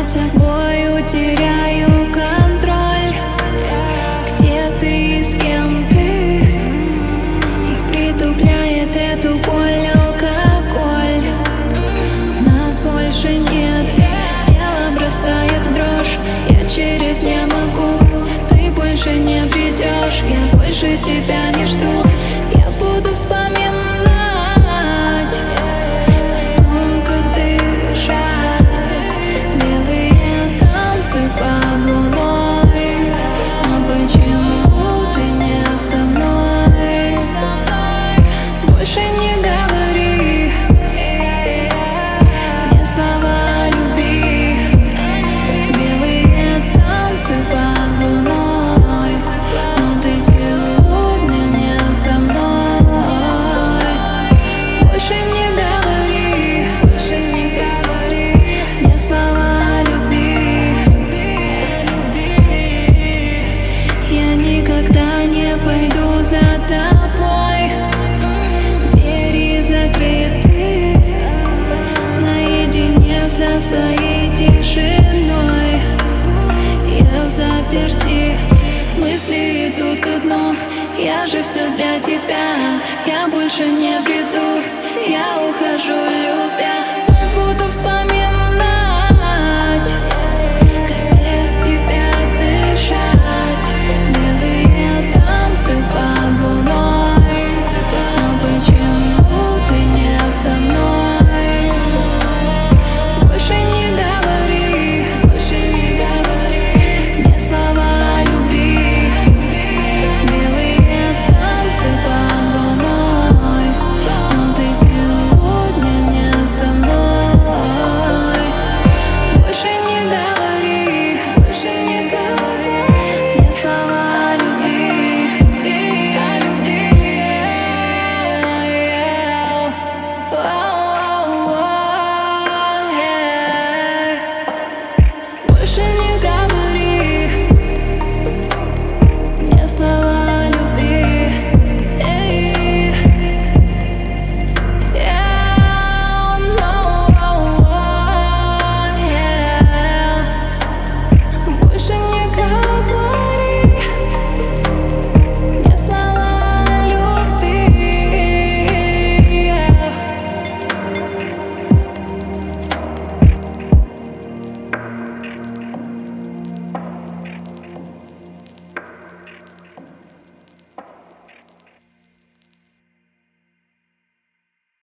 над собою теряю контроль. Где ты и с кем ты? И притупляет эту боль алкоголь. Нас больше нет, тело бросает в дрожь. Я через «не могу», ты больше не придешь. Я больше тебя не жду, я буду вспоминать о том, как дышать. Белые танцы под луной, но почему ты не со мной? Больше не говори мне слова любви. Белые танцы под луной, но ты сегодня не со мной. Больше не говори мне слова любви. Я никогда не пойду за тобой. Двери закрыты, наедине со своей тишиной. Я в заперти, мысли идут ко дну. Я же все для тебя, я больше не приду. Я ухожу, любя.